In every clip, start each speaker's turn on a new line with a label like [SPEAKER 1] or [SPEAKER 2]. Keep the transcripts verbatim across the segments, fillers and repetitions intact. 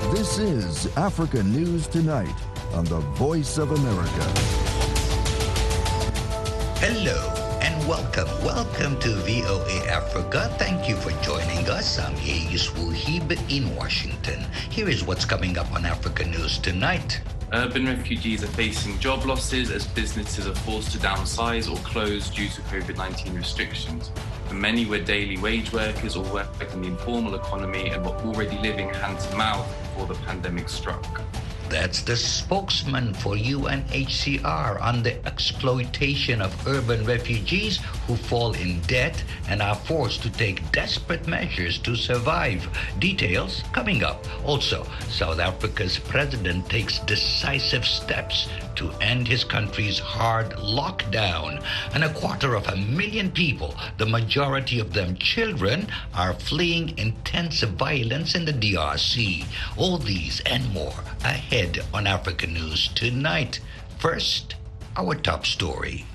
[SPEAKER 1] This is Africa News Tonight on the Voice of America.
[SPEAKER 2] Hello and welcome. Welcome to V O A Africa. Thank you for joining us. I'm Hayes Wuhib in Washington. Here is what's coming up on Africa News Tonight.
[SPEAKER 3] Urban refugees are facing job losses as businesses are forced to downsize or close due to covid nineteen restrictions. And many were daily wage workers or worked in the informal economy and were already living hand to mouth before the pandemic struck.
[SPEAKER 2] That's the spokesman for U N H C R on the exploitation of urban refugees who fall in debt and are forced to take desperate measures to survive. Details coming up. Also, South Africa's president takes decisive steps to end his country's hard lockdown. And a quarter of a million people, the majority of them children, are fleeing intense violence in the D R C. All these and more ahead on Africa News Tonight. First, our top story.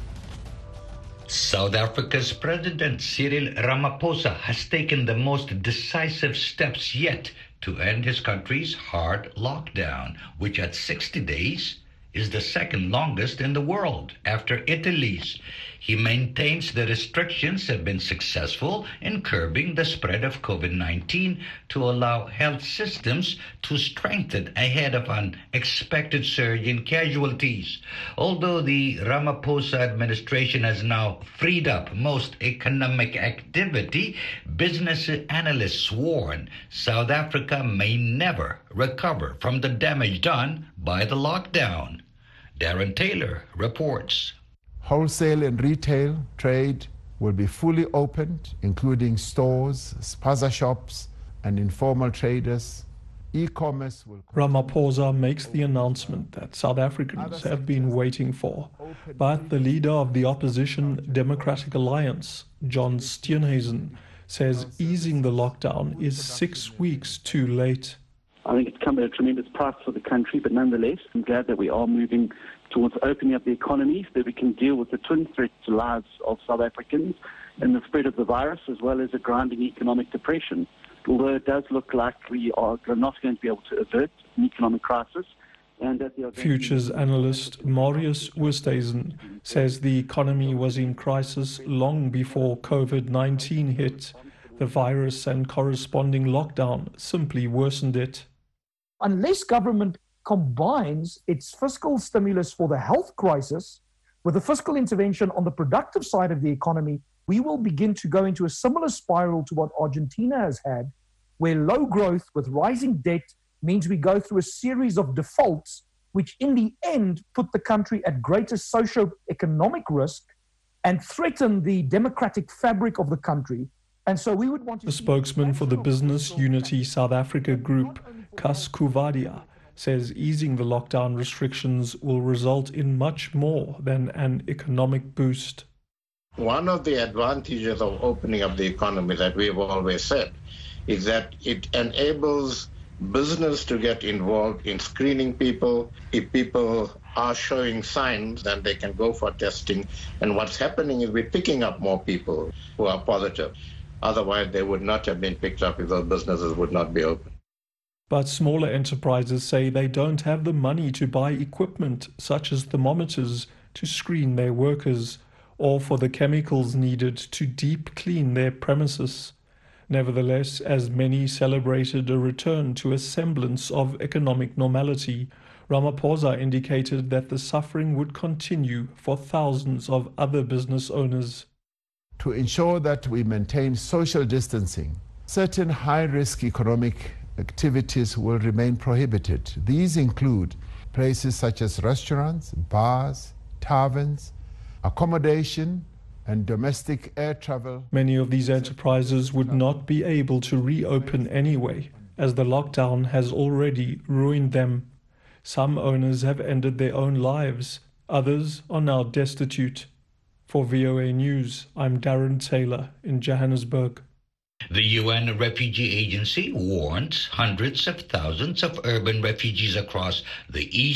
[SPEAKER 2] South Africa's President Cyril Ramaphosa has taken the most decisive steps yet to end his country's hard lockdown, which at sixty days is the second longest in the world after Italy's. He maintains the restrictions have been successful in curbing the spread of covid nineteen to allow health systems to strengthen ahead of an expected surge in casualties. Although the Ramaphosa administration has now freed up most economic activity, business analysts warn South Africa may never recover from the damage done by the lockdown. Darren Taylor reports.
[SPEAKER 4] Wholesale and retail trade will be fully opened, including stores, spaza shops, and informal traders. E-commerce will...
[SPEAKER 5] Ramaphosa makes the announcement that South Africans have been waiting for, but the leader of the opposition Democratic Alliance, John Steenhuisen, says easing the lockdown is six weeks too late.
[SPEAKER 6] I think it's come at a tremendous price for the country, but nonetheless, I'm glad that we are moving towards opening up the economy so that we can deal with the twin threats to lives of South Africans and the spread of the virus, as well as a grinding economic depression. Although it does look like we are not going to be able to avert an economic crisis. And that the
[SPEAKER 5] Futures analyst Marius Oosthuizen says the economy was in crisis long before covid nineteen hit. The virus and corresponding lockdown simply worsened it.
[SPEAKER 7] Unless government combines its fiscal stimulus for the health crisis with the fiscal intervention on the productive side of the economy, we will begin to go into a similar spiral to what Argentina has had, where low growth with rising debt means we go through a series of defaults, which in the end put the country at greater socio-economic risk and threaten the democratic fabric of the country. And so we would want to...
[SPEAKER 5] The spokesman for the Business Unity South Africa Group, Kas Kuvadia, says easing the lockdown restrictions will result in much more than an economic boost.
[SPEAKER 8] One of the advantages of opening up the economy that we've always said is that it enables business to get involved in screening people. If people are showing signs, then they can go for testing. And what's happening is we're picking up more people who are positive. Otherwise, they would not have been picked up if those businesses would not be open.
[SPEAKER 5] But smaller enterprises say they don't have the money to buy equipment such as thermometers to screen their workers or for the chemicals needed to deep clean their premises. Nevertheless, as many celebrated a return to a semblance of economic normality, Ramaphosa indicated that the suffering would continue for thousands of other business owners.
[SPEAKER 4] To ensure that we maintain social distancing, certain high-risk economic activities will remain prohibited. These include places such as restaurants, bars, taverns, accommodation, and domestic air travel.
[SPEAKER 5] Many of these enterprises would not be able to reopen anyway, as the lockdown has already ruined them. Some owners have ended their own lives. Others are now destitute. For V O A News, I'm Darren Taylor in Johannesburg.
[SPEAKER 2] The U N Refugee Agency warns hundreds of thousands of urban refugees across the East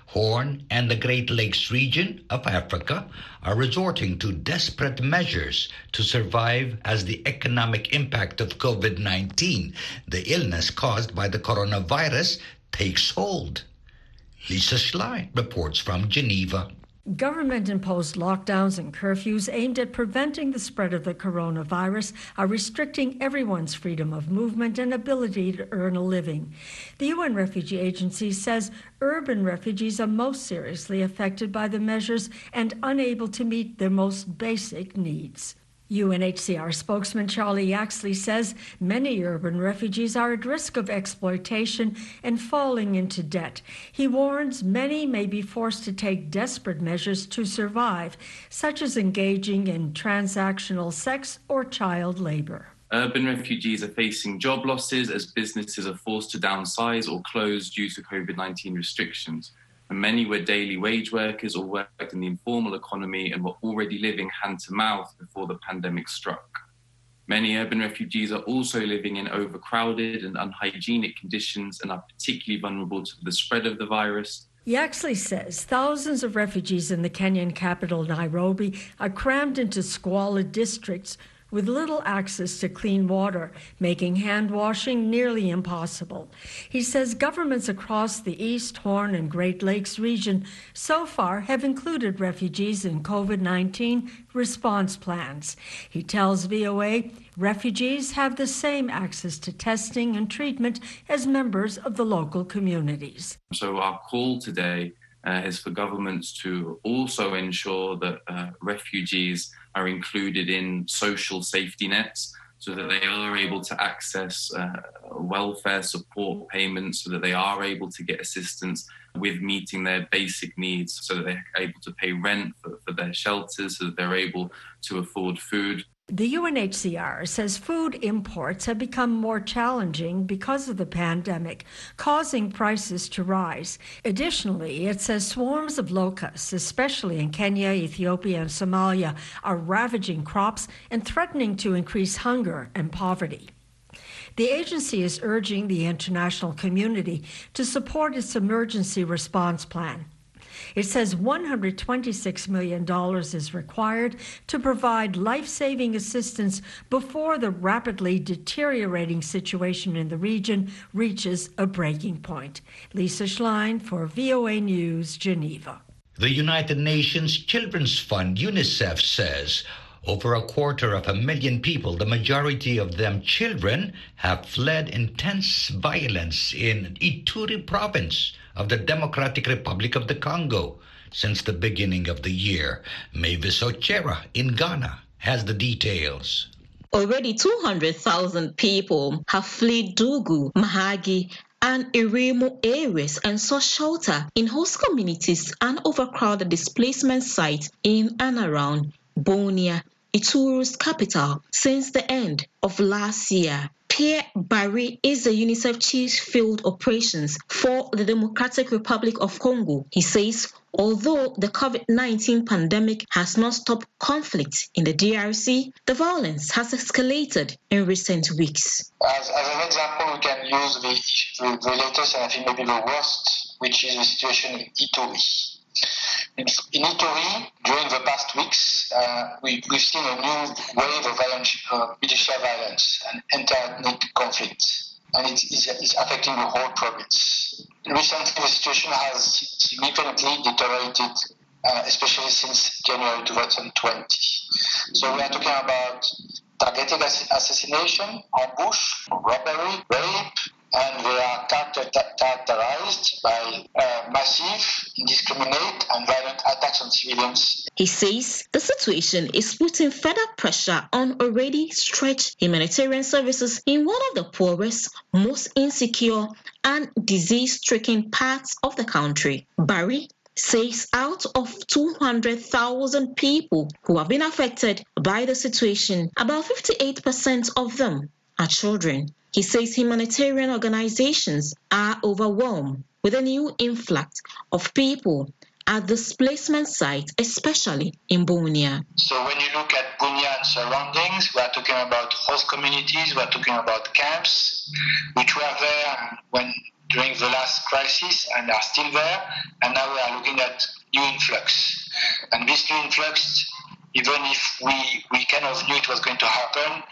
[SPEAKER 2] Horn and the Great Lakes region of Africa are resorting to desperate measures to survive as the economic impact of COVID nineteen, the illness caused by the coronavirus, takes hold. Lisa Schlein reports from Geneva.
[SPEAKER 9] Government-imposed lockdowns and curfews aimed at preventing the spread of the coronavirus are restricting everyone's freedom of movement and ability to earn a living. The U N Refugee Agency says urban refugees are most seriously affected by the measures and unable to meet their most basic needs. U N H C R spokesman Charlie Yaxley says many urban refugees are at risk of exploitation and falling into debt. He warns many may be forced to take desperate measures to survive, such as engaging in transactional sex or child labor.
[SPEAKER 3] Urban refugees are facing job losses as businesses are forced to downsize or close due to COVID nineteen restrictions. And many were daily wage workers or worked in the informal economy and were already living hand to mouth before the pandemic struck. Many urban refugees are also living in overcrowded and unhygienic conditions and are particularly vulnerable to the spread of the virus.
[SPEAKER 9] Yaxley says thousands of refugees in the Kenyan capital, Nairobi, are crammed into squalid districts with little access to clean water, making hand washing nearly impossible. He says governments across the East, Horn, and Great Lakes region so far have included refugees in COVID nineteen response plans. He tells V O A refugees have the same access to testing and treatment as members of the local communities.
[SPEAKER 3] So our call today uh, is for governments to also ensure that uh, refugees are included in social safety nets so that they are able to access uh, welfare support payments, so that they are able to get assistance with meeting their basic needs, so that they're able to pay rent for, for their shelters, so that they're able to afford food.
[SPEAKER 9] The U N H C R says food imports have become more challenging because of the pandemic, causing prices to rise. Additionally, it says swarms of locusts, especially in Kenya, Ethiopia, and Somalia, are ravaging crops and threatening to increase hunger and poverty. The agency is urging the international community to support its emergency response plan. It says one hundred twenty-six million dollars is required to provide life-saving assistance before the rapidly deteriorating situation in the region reaches a breaking point. Lisa Schlein for V O A News, Geneva.
[SPEAKER 2] The United Nations Children's Fund, UNICEF, says over a quarter of a million people, the majority of them children, have fled intense violence in Ituri province of the Democratic Republic of the Congo since the beginning of the year. Mavis Ochera in Ghana has the details.
[SPEAKER 10] Already two hundred thousand people have fled Dugu, Mahagi, and Irimo areas and sought shelter in host communities and overcrowded displacement sites in and around Bunia, Ituru's capital, since the end of last year. Pierre Barry is the UNICEF Chief Field Operations for the Democratic Republic of Congo. He says although the COVID nineteen pandemic has not stopped conflict in the D R C, the violence has escalated in recent weeks.
[SPEAKER 11] As, as an example, we can use the, the, the latest and I think maybe the worst, which is the situation in Ituri. In, in Ituri, during the past weeks, uh, we, we've seen a new wave of violence, uh, militia violence and inter-ethnic conflict, and it is it's affecting the whole province. Recently, the situation has significantly deteriorated, uh, especially since January twenty twenty. So we are talking about targeted assassination, ambush, robbery, rape, and they are characterized by uh, massive, indiscriminate, and violent attacks on civilians.
[SPEAKER 10] He says the situation is putting further pressure on already stretched humanitarian services in one of the poorest, most insecure, and disease-stricken parts of the country. Barry says out of two hundred thousand people who have been affected by the situation, about fifty-eight percent of them are children. He says humanitarian organizations are overwhelmed with a new influx of people at displacement sites, especially in Bunia.
[SPEAKER 11] So when you look at Bunia and surroundings, we are talking about host communities, we are talking about camps, which were there when during the last crisis and are still there, and now we are looking at new influx. And this new influx, even if we, we kind of knew it was going to happen,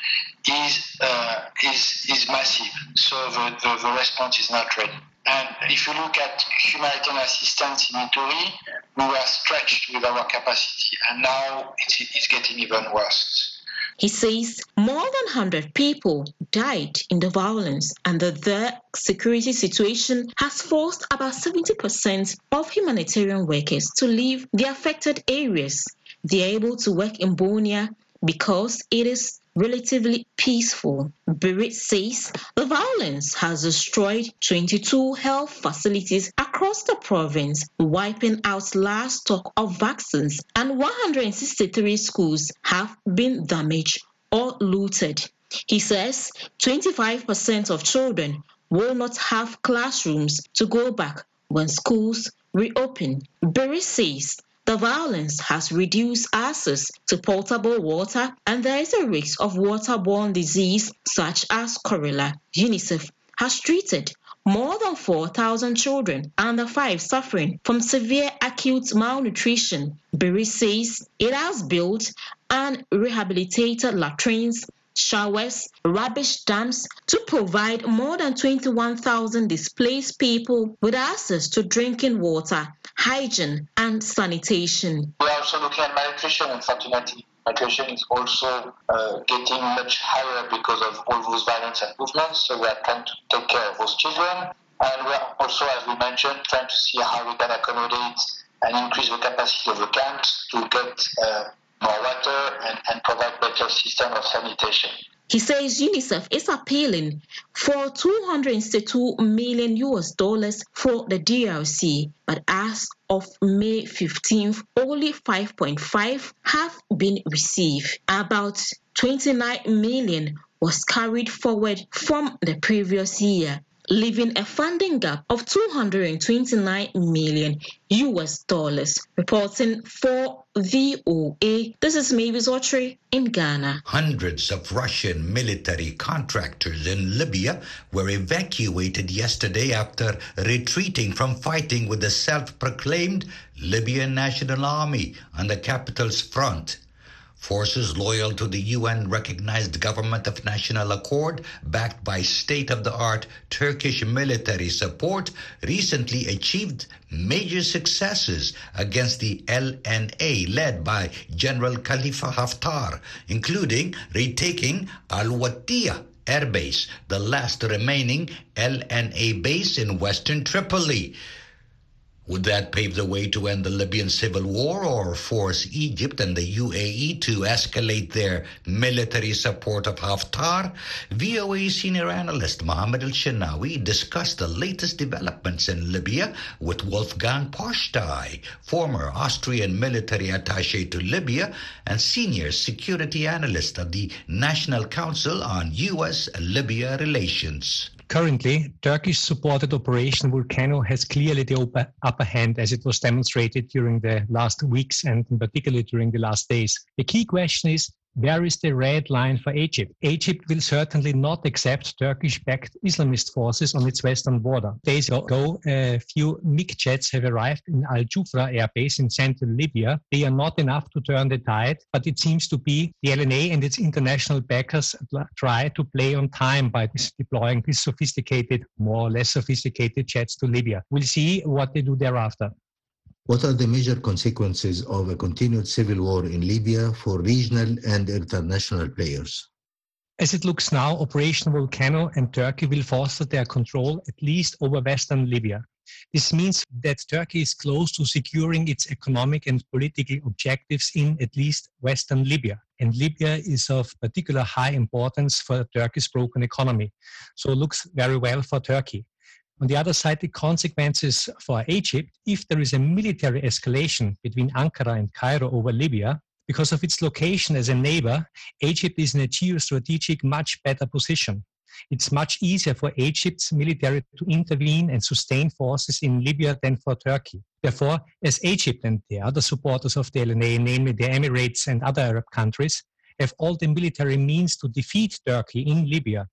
[SPEAKER 11] is uh, is is massive. So the, the, the response is not ready. And if you look at humanitarian assistance in Ituri, we were stretched with our capacity, and now it's, it's getting even worse.
[SPEAKER 10] He says more than one hundred people died in the violence, and that the security situation has forced about seventy percent of humanitarian workers to leave the affected areas. They are able to work in Bunia because it is relatively peaceful. Berit says the violence has destroyed twenty-two health facilities across the province, wiping out last stock of vaccines, and one hundred sixty-three schools have been damaged or looted. He says twenty-five percent of children will not have classrooms to go back when schools reopen. Berit says the violence has reduced access to potable water, and there is a risk of waterborne disease such as cholera. UNICEF has treated more than four thousand children under five suffering from severe acute malnutrition. Berit says it has built and rehabilitated latrines, showers, rubbish dumps to provide more than twenty-one thousand displaced people with access to drinking water, hygiene, and sanitation.
[SPEAKER 11] We are also looking at malnutrition, unfortunately. Malnutrition is also uh, getting much higher because of all those violence and movements, so we are trying to take care of those children. And we are also, as we mentioned, trying to see how we can accommodate and increase the capacity of the camps to get uh, more water and, and provide better system of sanitation.
[SPEAKER 10] He says UNICEF is appealing for two hundred sixty-two million U S dollars for the D R C, but as of May fifteenth, only five point five have been received. About twenty-nine million was carried forward from the previous year, leaving a funding gap of two hundred twenty-nine million U S dollars. Reporting for V O A, this is Mavis Autry in Ghana.
[SPEAKER 2] Hundreds of Russian military contractors in Libya were evacuated yesterday after retreating from fighting with the self-proclaimed Libyan National Army on the capital's front. Forces loyal to the U N-recognized Government of National Accord, backed by state-of-the-art Turkish military support, recently achieved major successes against the L N A led by General Khalifa Haftar, including retaking Al-Watiya Air Base, the last remaining L N A base in western Tripoli. Would that pave the way to end the Libyan civil war or force Egypt and the U A E to escalate their military support of Haftar? V O A senior analyst Mohammed El-Shenawi discussed the latest developments in Libya with Wolfgang Postei, former Austrian military attaché to Libya and senior security analyst of the National Council on U S-Libya Relations.
[SPEAKER 12] Currently, Turkish-supported Operation Volcano has clearly the upper hand, as it was demonstrated during the last weeks and in particular during the last days. The key question is, where is the red line for Egypt? Egypt will certainly not accept Turkish-backed Islamist forces on its western border. Days ago, a few MiG jets have arrived in Al Jufra air base in central Libya. They are not enough to turn the tide, but it seems to be the L N A and its international backers try to play on time by deploying these sophisticated, more or less sophisticated jets to Libya. We'll see what they do thereafter.
[SPEAKER 13] What are the major consequences of a continued civil war in Libya for regional and international players?
[SPEAKER 12] As it looks now, Operation Volcano and Turkey will foster their control at least over western Libya. This means that Turkey is close to securing its economic and political objectives in at least western Libya. And Libya is of particular high importance for Turkey's broken economy. So it looks very well for Turkey. On the other side, the consequences for Egypt, if there is a military escalation between Ankara and Cairo over Libya, because of its location as a neighbor, Egypt is in a geostrategic much better position. It's much easier for Egypt's military to intervene and sustain forces in Libya than for Turkey. Therefore, as Egypt and the other supporters of the L N A, namely the Emirates and other Arab countries, have all the military means to defeat Turkey in Libya,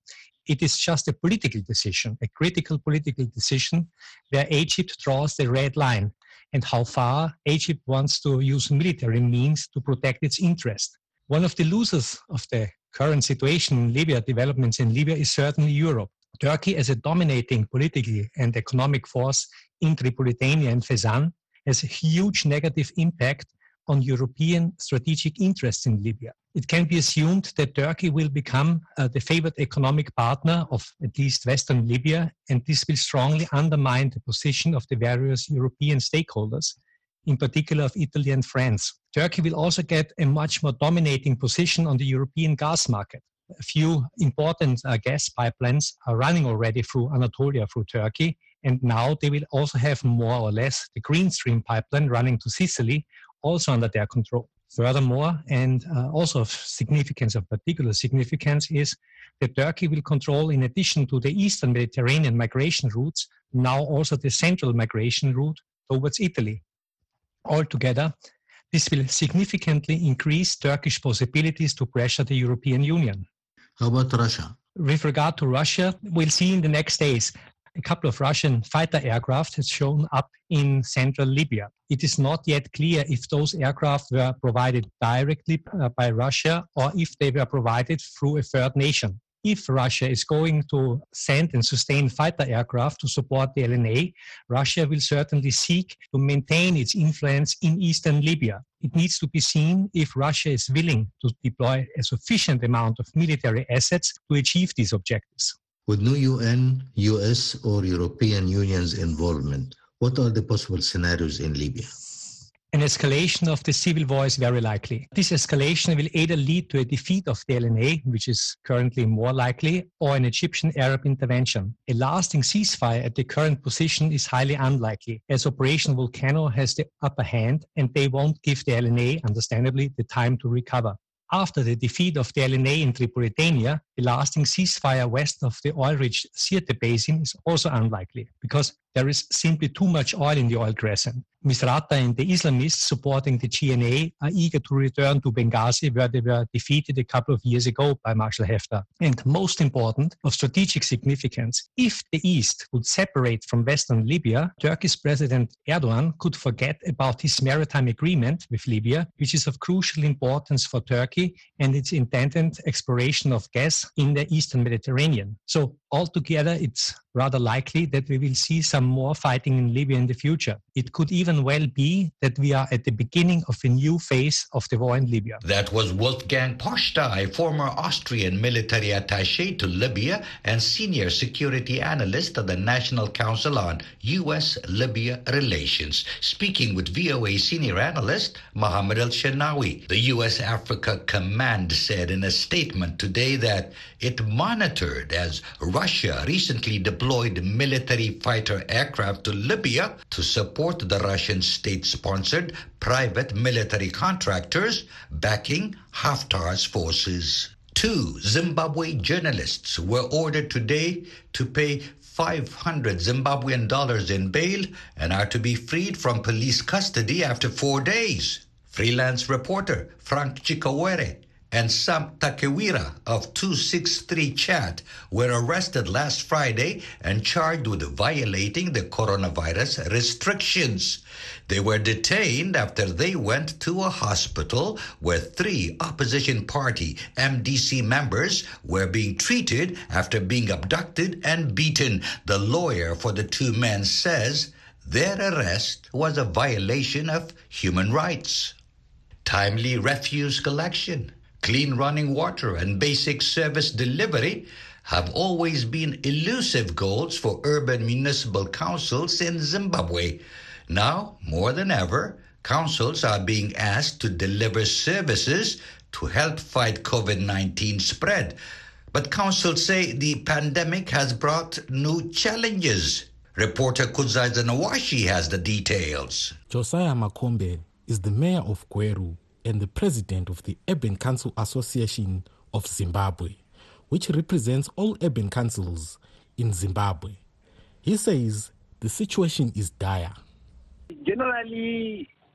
[SPEAKER 12] It is just a political decision, a critical political decision where Egypt draws the red line and how far Egypt wants to use military means to protect its interest. One of the losers of the current situation in Libya, developments in Libya, is certainly Europe. Turkey, as a dominating political and economic force in Tripolitania and Fezzan, has a huge negative impact on European strategic interests in Libya. It can be assumed that Turkey will become uh, the favored economic partner of at least Western Libya, and this will strongly undermine the position of the various European stakeholders, in particular of Italy and France. Turkey will also get a much more dominating position on the European gas market. A few important uh, gas pipelines are running already through Anatolia, through Turkey, and now they will also have more or less the Green Stream pipeline running to Sicily, also under their control. Furthermore, and uh, also of significance, of particular significance, is that Turkey will control, in addition to the Eastern Mediterranean migration routes, now also the central migration route towards Italy. Altogether, this will significantly increase Turkish possibilities to pressure the European Union.
[SPEAKER 13] How about Russia?
[SPEAKER 12] With regard to Russia, we'll see in the next days. A couple of Russian fighter aircraft has shown up in central Libya. It is not yet clear if those aircraft were provided directly by Russia or if they were provided through a third nation. If Russia is going to send and sustain fighter aircraft to support the L N A, Russia will certainly seek to maintain its influence in eastern Libya. It needs to be seen if Russia is willing to deploy a sufficient amount of military assets to achieve these objectives.
[SPEAKER 13] With no U N, U S, or European Union's involvement, what are the possible scenarios in Libya?
[SPEAKER 12] An escalation of the civil war is very likely. This escalation will either lead to a defeat of the L N A, which is currently more likely, or an Egyptian-Arab intervention. A lasting ceasefire at the current position is highly unlikely, as Operation Volcano has the upper hand and they won't give the L N A, understandably, the time to recover. After the defeat of the L N A in Tripolitania, a lasting ceasefire west of the oil-rich Sirte Basin is also unlikely, because there is simply too much oil in the oil crescent. Misrata and the Islamists supporting the G N A are eager to return to Benghazi, where they were defeated a couple of years ago by Marshal Haftar. And most important, of strategic significance, if the East would separate from Western Libya, Turkey's President Erdogan could forget about his maritime agreement with Libya, which is of crucial importance for Turkey and its intended exploration of gas in the Eastern Mediterranean. So altogether, it's rather likely that we will see some more fighting in Libya in the future. It could even well be that we are at the beginning of a new phase of the war in Libya.
[SPEAKER 2] That was Wolfgang Posta, a former Austrian military attaché to Libya and senior security analyst of the National Council on U S Libya Relations, speaking with V O A senior analyst Mohammed El-Shenawi. The U S Africa Command said in a statement today that it monitored as Russia recently deployed military fighter aircraft to Libya to support the Russian state-sponsored private military contractors backing Haftar's forces. Two Zimbabwe journalists were ordered today to pay five hundred Zimbabwean dollars in bail and are to be freed from police custody after four days. Freelance reporter Frank Chikawere and Sam Takewira of two sixty-three Chat were arrested last Friday and charged with violating the coronavirus restrictions. They were detained after they went to a hospital where three opposition party M D C members were being treated after being abducted and beaten. The lawyer for the two men says their arrest was a violation of human rights. Timely refuse collection, clean running water, and basic service delivery have always been elusive goals for urban municipal councils in Zimbabwe. Now, more than ever, councils are being asked to deliver services to help fight COVID nineteen spread. But councils say the pandemic has brought new challenges. Reporter Kudzai Nawashi has the details.
[SPEAKER 14] Josiah Makombe is the mayor of Gweru and the president of the Urban Council Association of Zimbabwe, which represents all urban councils in Zimbabwe. He says the situation is dire.
[SPEAKER 15] Generally,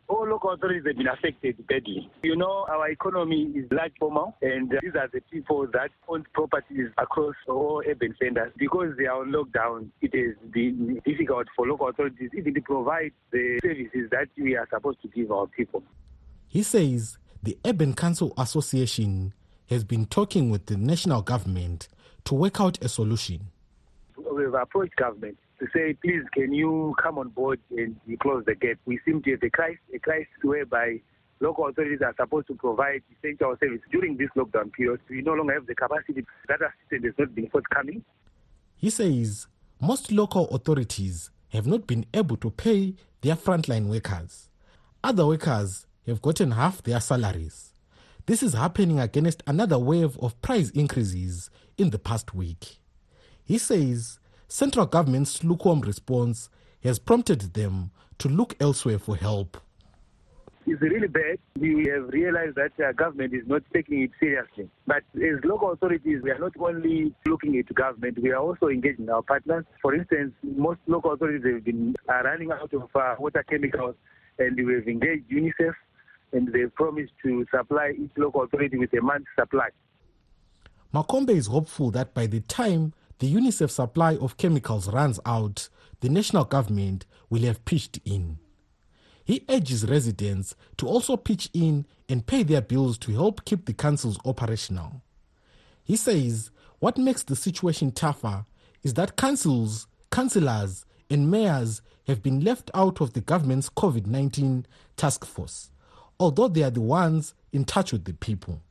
[SPEAKER 15] all local authorities have been affected badly. You know, our economy is large formal, and uh, these are the people that own properties across all urban centers. Because they are on lockdown, it has been difficult for local authorities even to provide the services that we are supposed to give our people.
[SPEAKER 14] He says the Urban Council Association has been talking with the national government to work out a solution.
[SPEAKER 15] We've approached government to say, please, can you come on board and you close the gap? We seem to have a crisis, a crisis whereby local authorities are supposed to provide essential services during this lockdown period. We no longer have the capacity. That assistance has not been forthcoming.
[SPEAKER 14] He says most local authorities have not been able to pay their frontline workers. Other workers have gotten half their salaries. This is happening against another wave of price increases in the past week. He says central government's lukewarm response has prompted them to look elsewhere for help.
[SPEAKER 15] It's really bad. We have realized that our government is not taking it seriously. But as local authorities, we are not only looking at government, we are also engaging our partners. For instance, most local authorities have been are running out of uh, water chemicals, and we have engaged UNICEF, and they've promised to supply each local authority with a month's supply.
[SPEAKER 14] Makombe is hopeful that by the time the UNICEF supply of chemicals runs out, the national government will have pitched in. He urges residents to also pitch in and pay their bills to help keep the councils operational. He says what makes the situation tougher is that councils, councillors and mayors have been left out of the government's COVID nineteen task force, although they are the ones in touch with the people.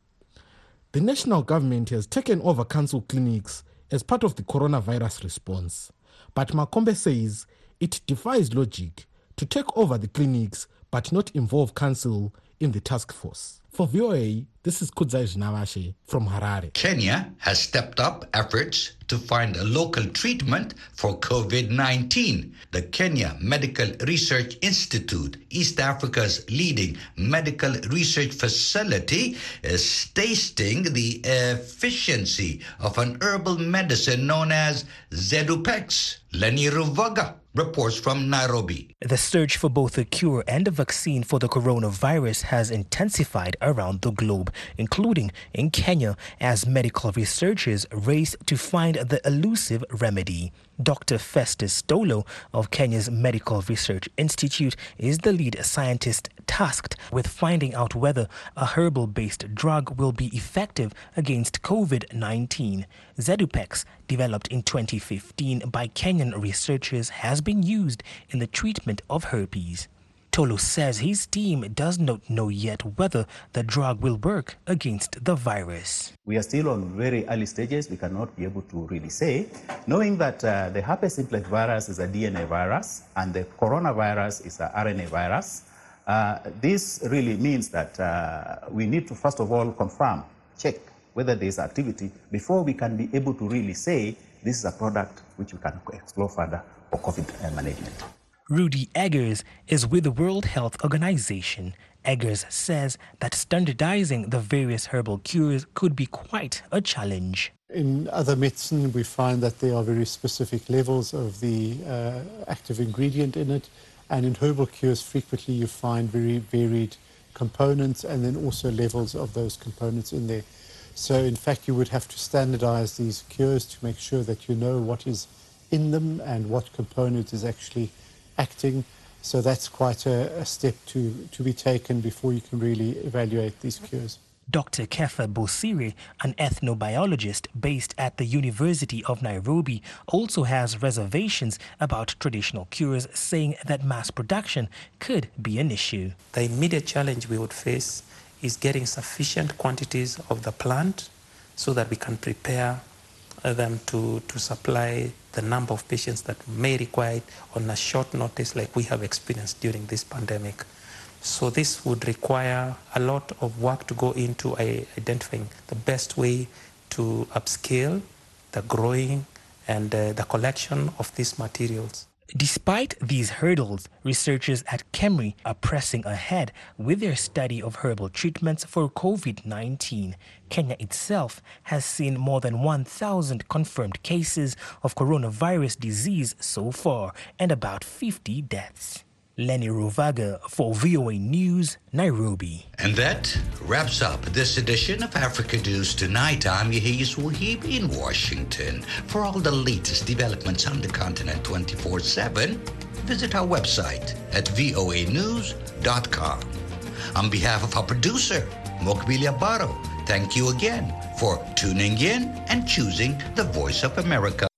[SPEAKER 14] The national government has taken over council clinics as part of the coronavirus response, but Makombe says it defies logic to take over the clinics but not involve council in the task force. For V O A, this is Kudzai Navashe from Harare.
[SPEAKER 2] Kenya has stepped up efforts to find a local treatment for COVID nineteen. The Kenya Medical Research Institute, East Africa's leading medical research facility, is testing the efficiency of an herbal medicine known as Zedupex. Lenny Ruvaga reports from Nairobi.
[SPEAKER 16] The search for both a cure and a vaccine for the coronavirus has intensified around the globe, including in Kenya, as medical researchers race to find the elusive remedy. Doctor Festus Stolo of Kenya's Medical Research Institute is the lead scientist tasked with finding out whether a herbal-based drug will be effective against COVID nineteen. Zedupex, developed in twenty fifteen by Kenyan researchers, has been used in the treatment of herpes. Tolo says his team does not know yet whether the drug will work against the virus.
[SPEAKER 17] We are still on very early stages. We cannot be able to really say, knowing that uh, the herpes simplex virus is a D N A virus and the coronavirus is an R N A virus. Uh, this really means that uh, we need to first of all confirm, check whether there is activity before we can be able to really say this is a product which we can explore further for COVID management.
[SPEAKER 16] Rudy Eggers is with the World Health Organization. Eggers says that standardizing the various herbal cures could be quite a challenge.
[SPEAKER 18] In other medicine, we find that there are very specific levels of the uh, active ingredient in it. And in herbal cures, frequently you find very varied components and then also levels of those components in there. So in fact, you would have to standardize these cures to make sure that you know what is in them and what component is actually acting. So that's quite a, a step to, to be taken before you can really evaluate these cures.
[SPEAKER 16] Doctor Kefa Bosire, an ethnobiologist based at the University of Nairobi, also has reservations about traditional cures, saying that mass production could be an issue.
[SPEAKER 19] The immediate challenge we would face is getting sufficient quantities of the plant so that we can prepare them to, to supply the number of patients that may require it on a short notice like we have experienced during this pandemic. So this would require a lot of work to go into identifying the best way to upscale the growing and uh, the collection of these materials.
[SPEAKER 16] Despite these hurdles, researchers at KEMRI are pressing ahead with their study of herbal treatments for COVID nineteen. Kenya itself has seen more than one thousand confirmed cases of coronavirus disease so far and about fifty deaths. Lenny Ruvaga for V O A News, Nairobi.
[SPEAKER 2] And that wraps up this edition of Africa News Tonight. I'm Yahya Wahib in Washington. For all the latest developments on the continent twenty-four seven, visit our website at voa news dot com. On behalf of our producer, Mokbili Abaro, thank you again for tuning in and choosing the Voice of America.